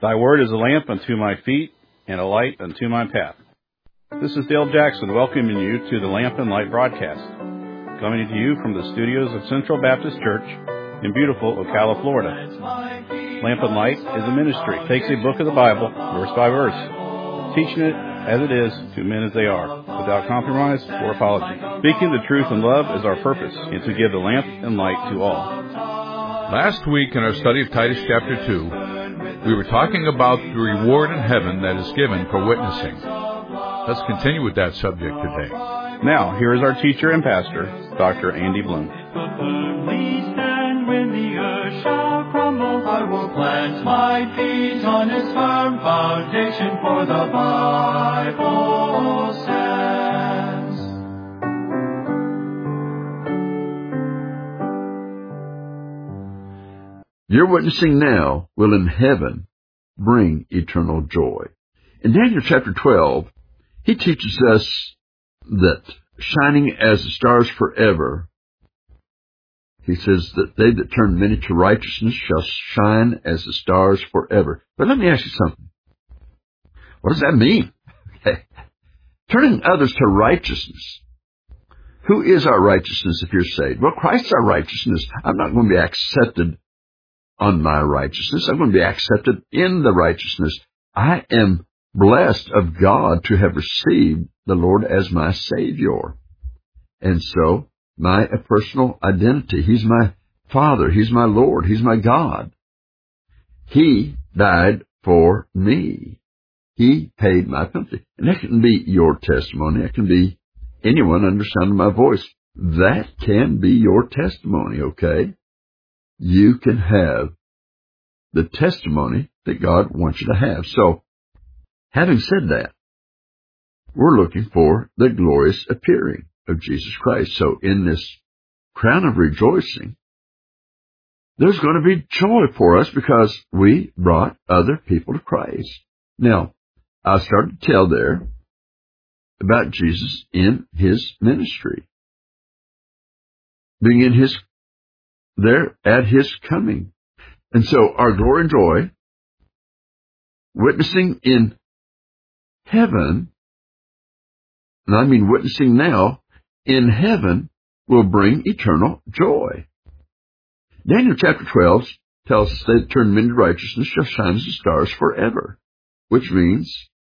Thy word is a lamp unto my feet and a light unto my path. This is Dale Jackson welcoming you to the Lamp and Light broadcast, coming to you from the studios of Central Baptist Church in beautiful Ocala, Florida. Lamp and Light is a ministry. It takes a book of the Bible, verse by verse, teaching it as it is to men as they are, without compromise or apology. Speaking the truth in love is our purpose, and to give the lamp and light to all. Last week in our study of Titus chapter 2, we were talking about the reward in heaven that is given for witnessing. Let's continue with that subject today. Now, here is our teacher and pastor, Dr. Andy Bloom. When the earth shall crumble, I will plant my feet on its firm foundation, for the Bible says. Your witnessing now will in heaven bring eternal joy. In Daniel chapter 12, he teaches us that shining as the stars forever, he says that they that turn many to righteousness shall shine as the stars forever. But let me ask you something. What does that mean? Turning others to righteousness. Who is our righteousness if you're saved? Well, Christ's our righteousness. I'm not going to be accepted on my righteousness. I'm going to be accepted in the righteousness. I am blessed of God to have received the Lord as my Savior. And so, my personal identity, He's my Father, He's my Lord, He's my God. He died for me. He paid my penalty. And that can be your testimony. That can be anyone under the sound of my voice. That can be your testimony, okay? You can have the testimony that God wants you to have. So, having said that, we're looking for the glorious appearing of Jesus Christ. So in this crown of rejoicing, there's going to be joy for us because we brought other people to Christ. Now, I started to tell there about Jesus in His ministry, being in His there at His coming. And so our glory and joy, witnessing in heaven, and I mean witnessing now, in heaven will bring eternal joy. Daniel chapter 12 tells us they that turn men to righteousness shall shine as the stars forever, which means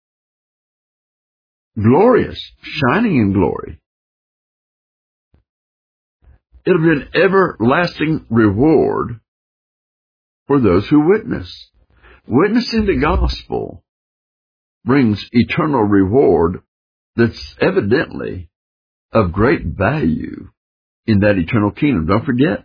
glorious, shining in glory. It'll be an everlasting reward for those who witness. Witnessing the gospel brings eternal reward that's evidently of great value in that eternal kingdom. Don't forget,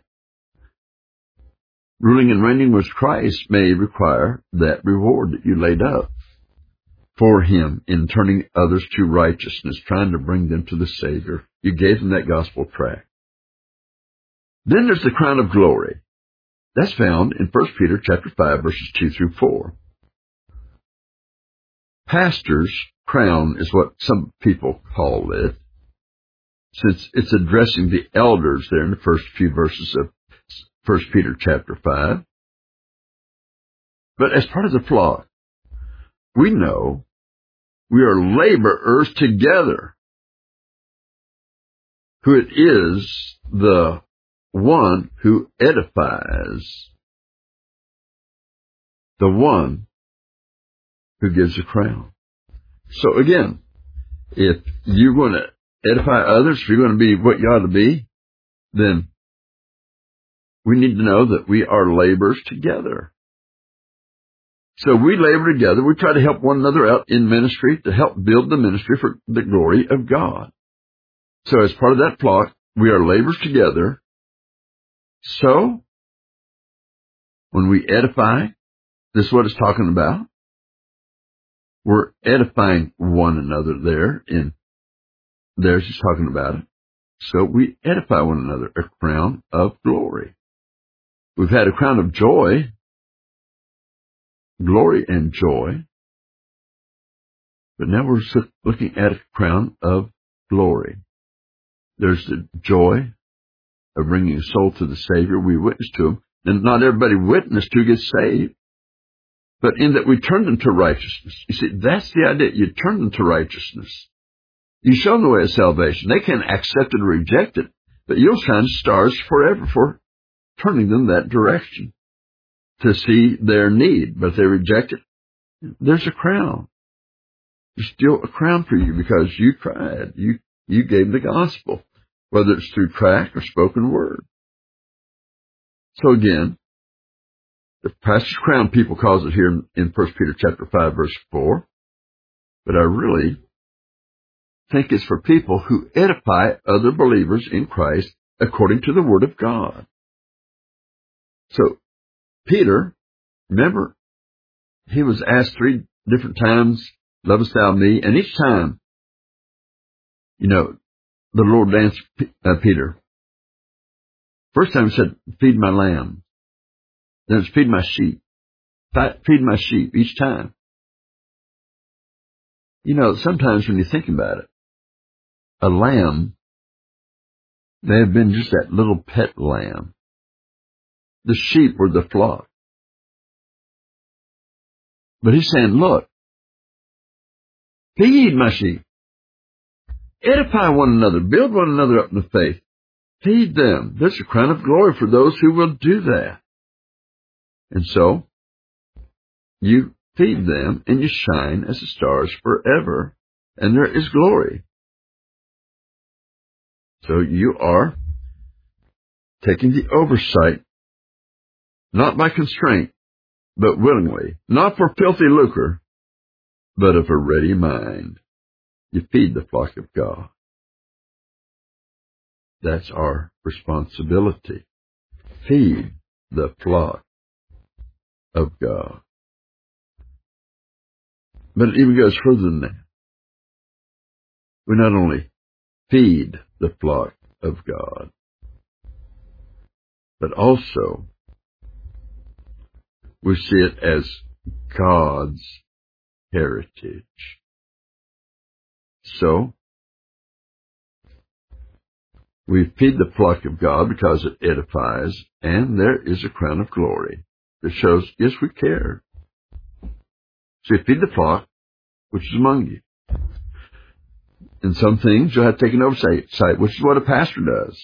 ruling and reigning with Christ may require that reward that you laid up for Him in turning others to righteousness, trying to bring them to the Savior. You gave them that gospel tract. Then there's the crown of glory. That's found in 1 Peter chapter 5, verses 2 through 4. Pastor's crown is what some people call it, since it's addressing the elders there in the first few verses of 1 Peter chapter 5. But as part of the flock, we know we are laborers together. Who it is the one who edifies, the one who gives a crown. So again, if you're going to edify others, if you're going to be what you ought to be, then we need to know that we are laborers together. So we labor together. We try to help one another out in ministry to help build the ministry for the glory of God. So as part of that flock, we are laborers together. So, when we edify, this is what it's talking about. We're edifying one another there, and there's he's talking about it. So we edify one another, a crown of glory. We've had a crown of joy, glory and joy, but now we're looking at a crown of glory. There's the joy of bringing a soul to the Savior. We witness to Him. And not everybody witnessed who gets saved. but in that we turn them to righteousness. You see, that's the idea. You turn them to righteousness. You show them the way of salvation. They can accept it or reject it, but you'll shine stars forever for turning them that direction to see their need. But if they reject it, there's a crown. There's still a crown for you because you tried. You gave the gospel, whether it's through tract or spoken word. So again, the pastor's crown, people calls it here in 1 Peter chapter 5, verse 4. But I really think it's for people who edify other believers in Christ according to the Word of God. So, Peter, remember, he was asked 3 different times, lovest thou me? And each time, the Lord answered Peter. First time he said, feed my lamb. Then it's feed my sheep. Feed my sheep each time. Sometimes when you think about it, a lamb may have been just that little pet lamb. The sheep were the flock. But he's saying, look, feed my sheep. Edify one another. Build one another up in the faith. Feed them. There's a crown of glory for those who will do that. And so, you feed them and you shine as the stars forever, and there is glory. So you are taking the oversight, not by constraint, but willingly, not for filthy lucre, but of a ready mind. You feed the flock of God. That's our responsibility. Feed the flock of God. But it even goes further than that. We not only feed the flock of God, but also we see it as God's heritage. So, we feed the flock of God because it edifies, and there is a crown of glory that shows, yes, we care. So you feed the flock, which is among you. In some things, you'll have to take an oversight, which is what a pastor does.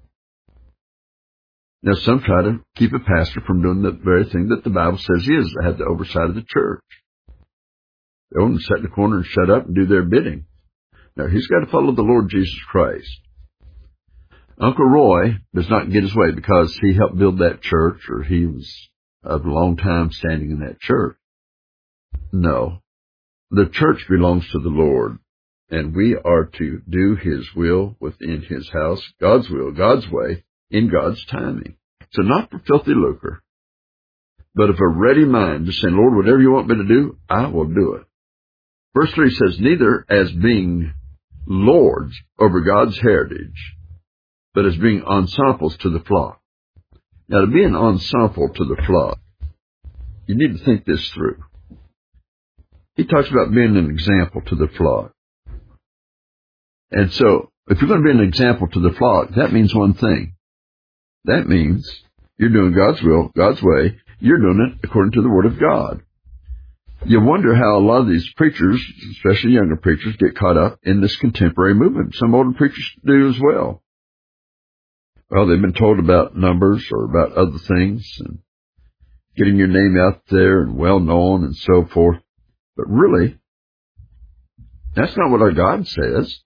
Now, some try to keep a pastor from doing the very thing that the Bible says he is, to have the oversight of the church. They want to sit in the corner and shut up and do their bidding. Now, he's got to follow the Lord Jesus Christ. Uncle Roy does not get his way because he helped build that church or he was of a long time standing in that church. No. The church belongs to the Lord, and we are to do His will within His house, God's will, God's way, in God's timing. So not for filthy lucre, but of a ready mind, just saying, Lord, whatever you want me to do, I will do it. Verse 3 says, neither as being lords over God's heritage, but as being ensamples to the flock. Now, to be an ensample to the flock, you need to think this through. He talks about being an example to the flock. And so, if you're going to be an example to the flock, that means one thing. That means you're doing God's will, God's way. You're doing it according to the Word of God. You wonder how a lot of these preachers, especially younger preachers, get caught up in this contemporary movement. Some older preachers do as well. Well, they've been told about numbers or about other things and getting your name out there and well known and so forth. But really, that's not what our God says.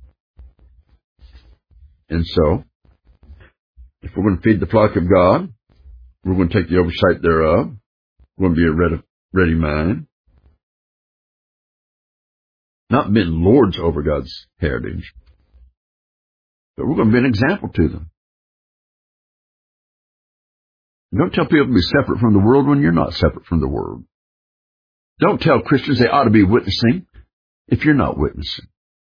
And so, if we're going to feed the flock of God, we're going to take the oversight thereof. We're going to be a ready mind. Not being lords over God's heritage, but we're going to be an example to them. Don't tell people to be separate from the world when you're not separate from the world. Don't tell Christians they ought to be witnessing if you're not witnessing.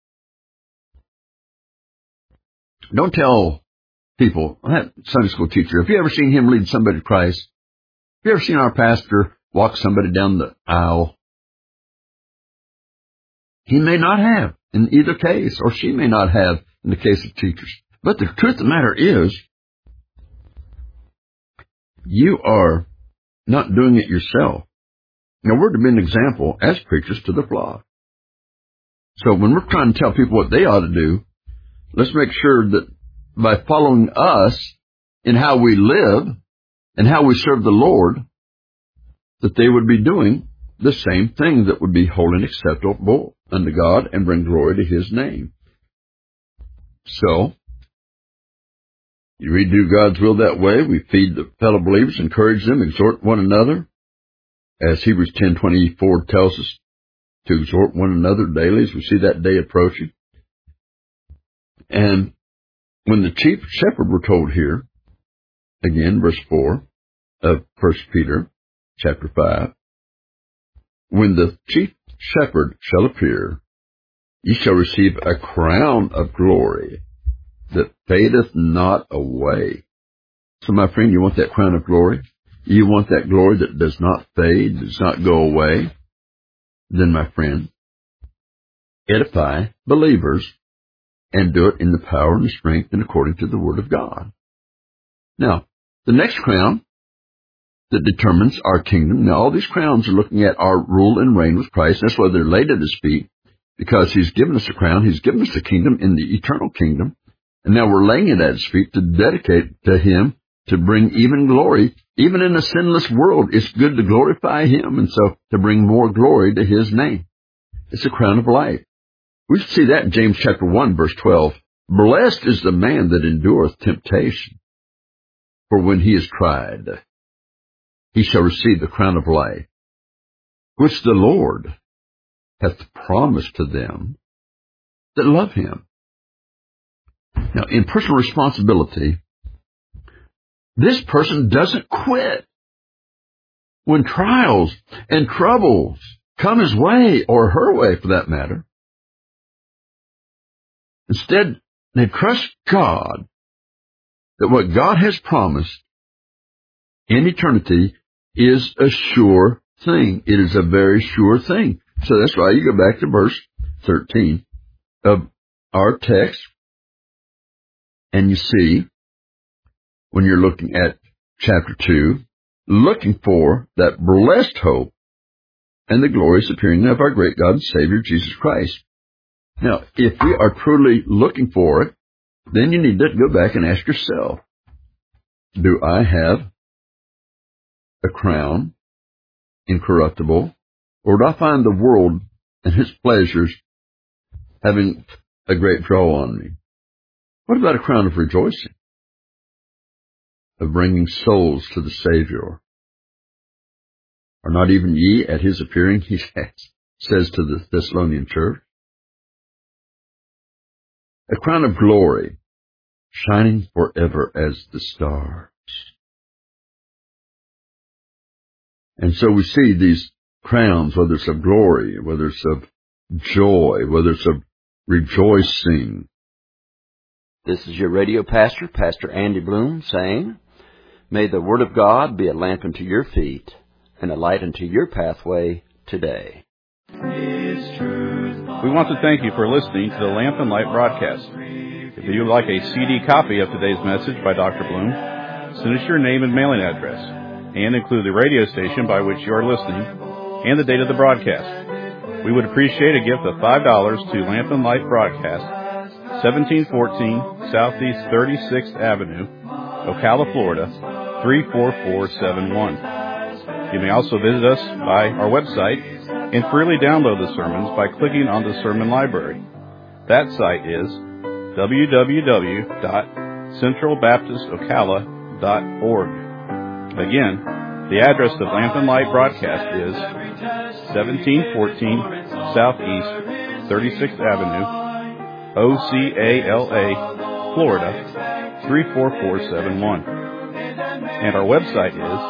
Don't tell people, that Sunday school teacher, have you ever seen him lead somebody to Christ? Have you ever seen our pastor walk somebody down the aisle? He may not have in either case, or she may not have in the case of teachers. But the truth of the matter is, you are not doing it yourself. Now, we're to be an example as preachers to the flock. So when we're trying to tell people what they ought to do, let's make sure that by following us in how we live and how we serve the Lord, that they would be doing the same thing that would be holy and acceptable unto God and bring glory to His name. So, we do God's will that way. We feed the fellow believers, encourage them, exhort one another, as Hebrews 10:24 tells us to exhort one another daily as we see that day approaching. And when the chief shepherd, we're told here, again, verse 4 of 1 Peter chapter 5, when the chief shepherd shall appear, ye shall receive a crown of glory that fadeth not away. So, my friend, you want that crown of glory? You want that glory that does not fade, does not go away? Then, my friend, edify believers and do it in the power and the strength and according to the Word of God. Now, the next crown that determines our kingdom. Now, all these crowns are looking at our rule and reign with Christ. That's why they're laid at His feet, because He's given us a crown. He's given us a kingdom in the eternal kingdom. And now we're laying it at His feet to dedicate to Him, to bring even glory. Even in a sinless world, it's good to glorify Him, and so to bring more glory to His name. It's a crown of life. We see that in James chapter 1, verse 12. Blessed is the man that endureth temptation, for when he is tried, he shall receive the crown of life, which the Lord hath promised to them that love Him. Now, in personal responsibility, this person doesn't quit when trials and troubles come his way, or her way for that matter. Instead, they trust God that what God has promised in eternity is a sure thing. It is a very sure thing. So that's why you go back to verse 13 of our text, and you see, when you're looking at chapter 2, looking for that blessed hope and the glorious appearing of our great God and Savior, Jesus Christ. Now, if we are truly looking for it, then you need to go back and ask yourself, do I have a crown, incorruptible, or do I find the world and its pleasures having a great draw on me? What about a crown of rejoicing, of bringing souls to the Savior? Are not even ye at His appearing, he says to the Thessalonian church? A crown of glory, shining forever as the stars. And so we see these crowns, whether it's of glory, whether it's of joy, whether it's of rejoicing. This is your radio pastor, Pastor Andy Bloom, saying, may the Word of God be a lamp unto your feet and a light unto your pathway today. We want to thank you for listening to the Lamp and Light broadcast. If you would like a CD copy of today's message by Dr. Bloom, send us your name and mailing address, and include the radio station by which you are listening and the date of the broadcast. We would appreciate a gift of $5 to Lamp and Light Broadcast, 1714 Southeast 36th Avenue, Ocala, Florida, 34471. You may also visit us by our website and freely download the sermons by clicking on the Sermon Library. That site is www.centralbaptistocala.org. Again, the address of Lamp and Light Broadcast is 1714 Southeast 36th Avenue, Ocala, Florida, 34471. And our website is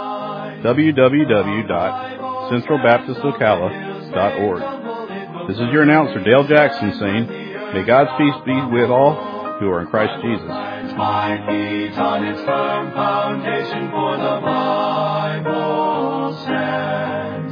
www.centralbaptistocala.org. This is your announcer, Dale Jackson, saying, may God's peace be with all who are in Christ Jesus. My feet on its firm foundation, for the Bible stands.